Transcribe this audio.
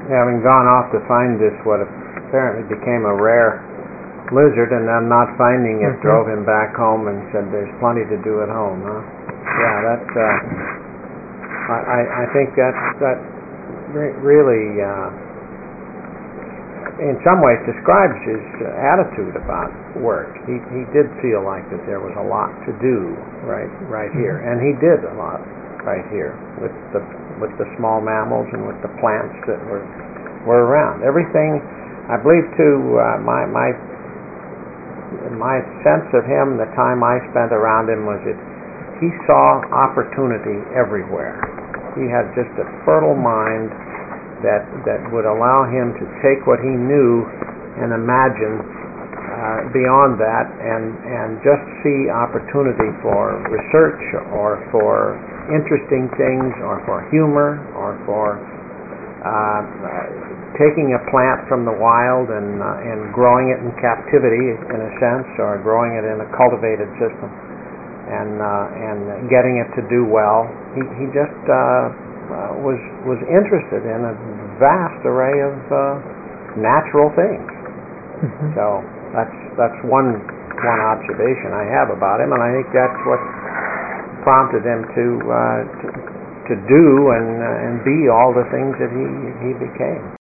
having gone off to find this, what apparently became a rare lizard, and then not finding it drove him back home and said, "There's plenty to do at home." Huh? Yeah, that's. I think that really, in some ways, describes his attitude about work. He did feel like that there was a lot to do right here, and he did a lot right here with the small mammals and with the plants that were around. Everything, I believe, too. My sense of him, the time I spent around him, was that he saw opportunity everywhere. He had just a fertile mind that would allow him to take what he knew and imagine beyond that, and just see opportunity for research, or for interesting things, or for humor, or for taking a plant from the wild and growing it in captivity, in a sense, or growing it in a cultivated system, and getting it to do well. He just was interested in a vast array of natural things. So that's one observation I have about him, and I think that's what prompted him to do and be all the things that he became.